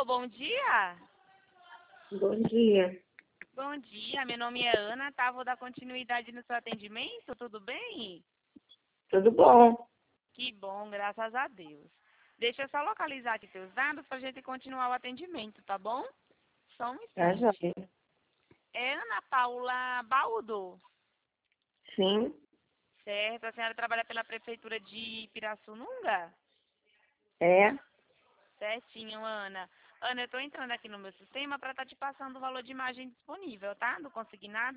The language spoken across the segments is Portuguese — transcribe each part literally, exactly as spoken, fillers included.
Alô, bom dia? Bom dia. Bom dia, meu nome é Ana, tá? Vou dar continuidade no seu atendimento, tudo bem? Tudo bom? Que bom, graças a Deus. Deixa eu só localizar aqui teus dados pra gente continuar o atendimento, tá bom? Só um Tá instante. joia. É Ana Paula Baldo, Sim, certo? A senhora trabalha pela Prefeitura de Pirassununga? é. Certinho, Ana. Ana, eu tô entrando aqui no meu sistema para estar te passando o valor de imagem disponível, tá? Do consignado.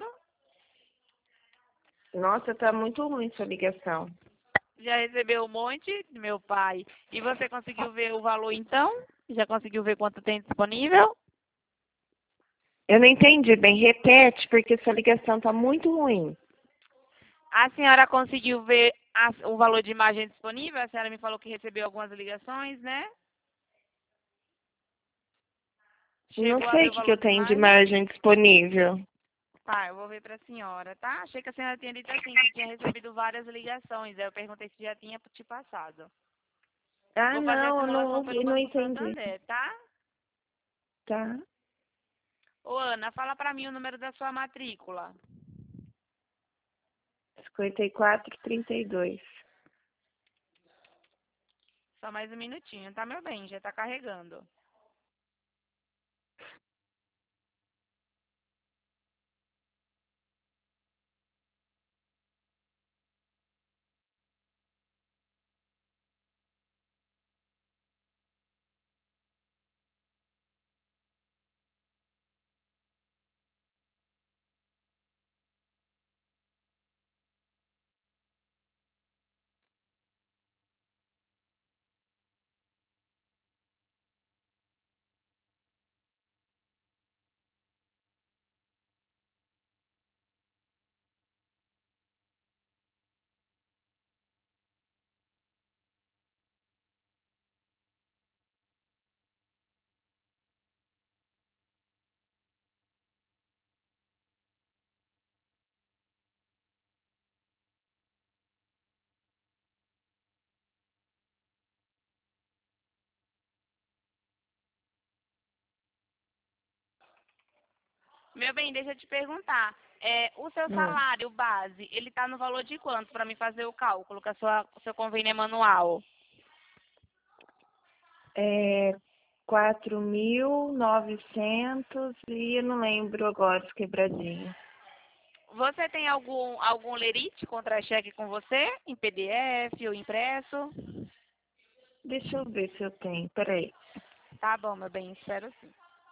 Nossa, tá muito ruim sua ligação. Já recebeu um monte, meu pai. E você conseguiu ver o valor então? Já conseguiu ver quanto tem disponível? Eu não entendi bem. Repete, porque sua ligação tá muito ruim. A senhora conseguiu ver a- o valor de imagem disponível? A senhora me falou que recebeu algumas ligações, né? Não Chegou a sei ver o o que, que valor eu de tenho de imagem? margem disponível. Tá, eu vou ver pra senhora, tá? Achei que a senhora tinha dito assim, que tinha recebido várias ligações. Aí eu perguntei se já tinha te passado. Ah, Vou fazer a não, eu não simulação pelo ouvi, não Banco entendi. Santander, tá? Tá. Ô, Ana, fala pra mim o número da sua matrícula. cinquenta e quatro, trinta e dois. Só mais um minutinho, tá, meu bem? Já tá carregando. Meu bem, deixa eu te perguntar. É, o seu Hum. salário base, ele tá no valor de quanto para me fazer o cálculo com a sua, o seu convênio é manual? É quatro mil e novecentos e eu não lembro agora os quebradinhos. Você tem algum algum lerite contra-cheque com você? Em P D F ou impresso? Deixa eu ver se eu tenho. Peraí. Tá bom, meu bem, espero sim.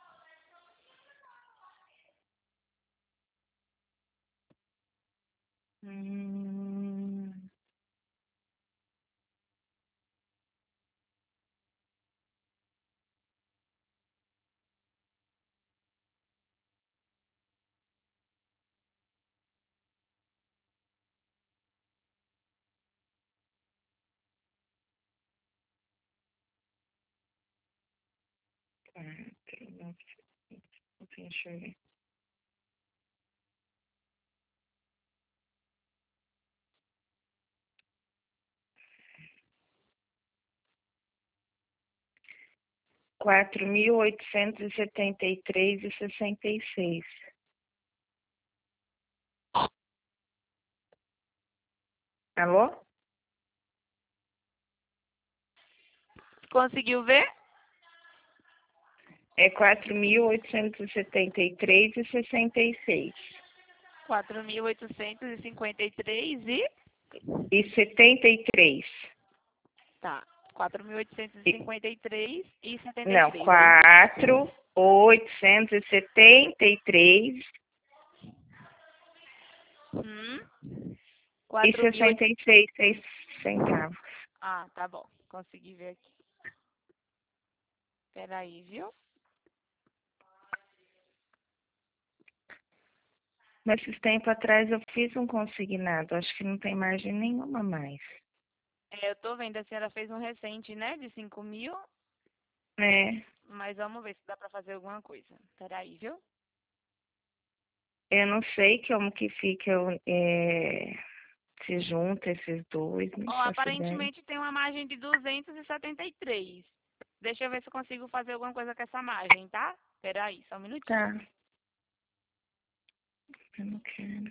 Hum. Quatro, novecentos, deixa eu ver. Quatro mil oitocentos e setenta e três e sessenta e seis. Alô? Conseguiu ver? É quatro mil oitocentos e setenta e três e sessenta e seis. quatro mil oitocentos e cinquenta e três e... E setenta e três. Tá. quatro mil oitocentos e E, cinquenta e três e setenta e não, três, é isso? quatro mil oitocentos e setenta e três Hum. e quatro mil sessenta e seis seis centavos. Ah, tá bom. Consegui ver aqui. Peraí, viu? Mas esses tempos atrás eu fiz um consignado. Acho que não tem margem nenhuma mais. É, eu tô vendo, a senhora fez um recente, né, de cinco mil, É, mas vamos ver se dá pra fazer alguma coisa. Peraí, viu? eu não sei como que fica, é, se junta esses dois, não Ó, faço ideia. aparentemente tem uma margem de duzentos e setenta e três. Deixa eu ver se eu consigo fazer alguma coisa com essa margem, tá? Peraí, só um minutinho. Tá. Eu não quero.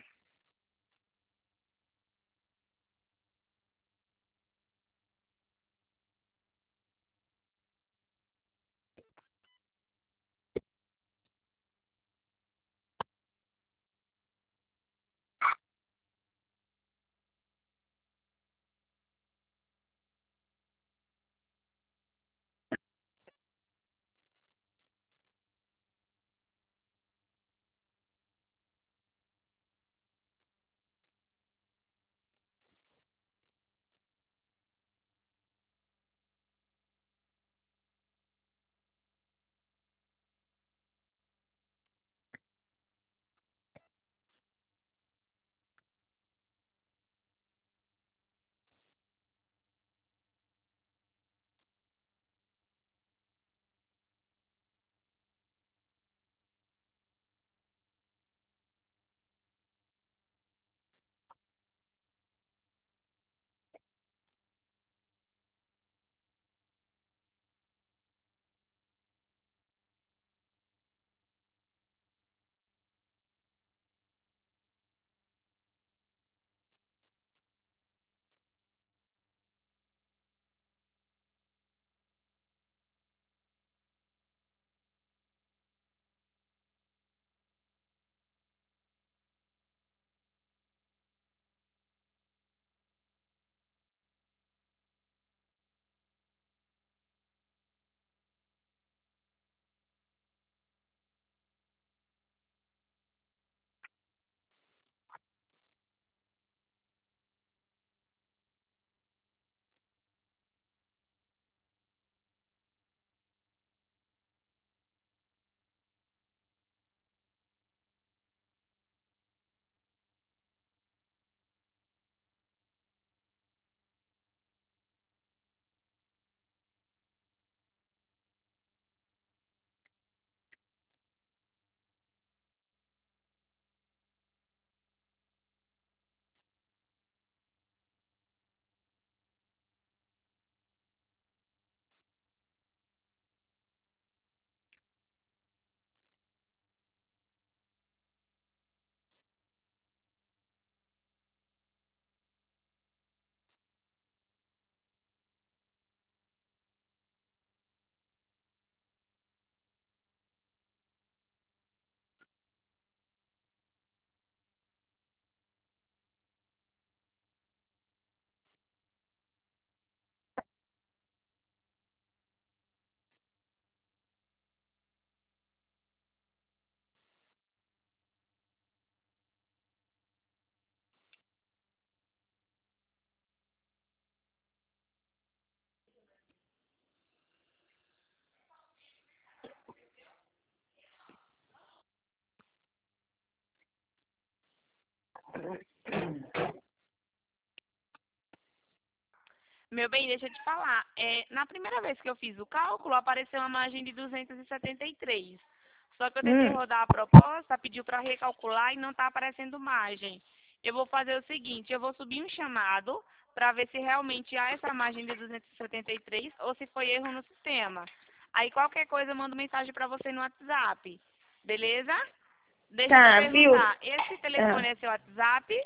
Meu bem, deixa eu te falar. É, na primeira vez que eu fiz o cálculo, apareceu uma margem de duzentos e setenta e três. Só que eu tentei Hum, rodar a proposta, pediu para recalcular e não está aparecendo margem. Eu vou fazer o seguinte, eu vou subir um chamado para ver se realmente há essa margem de duzentos e setenta e três ou se foi erro no sistema. Aí qualquer coisa eu mando mensagem para você no WhatsApp. Beleza? Deixa eu te tá, viu? perguntar, esse Ah, telefone é seu WhatsApp?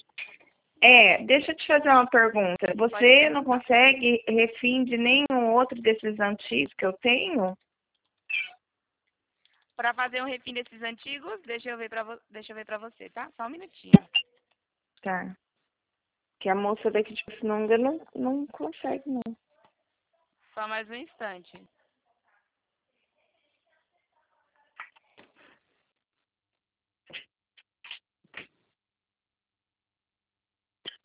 é, deixa eu te fazer uma pergunta. Pode Você não perguntar. consegue refim de nenhum outro desses antigos que eu tenho? Para fazer um refim desses antigos, deixa eu ver para vo... deixa eu ver para você, tá? Só um minutinho. Tá. Que a moça daqui de Pirassununga não, não consegue, não. Só mais um instante.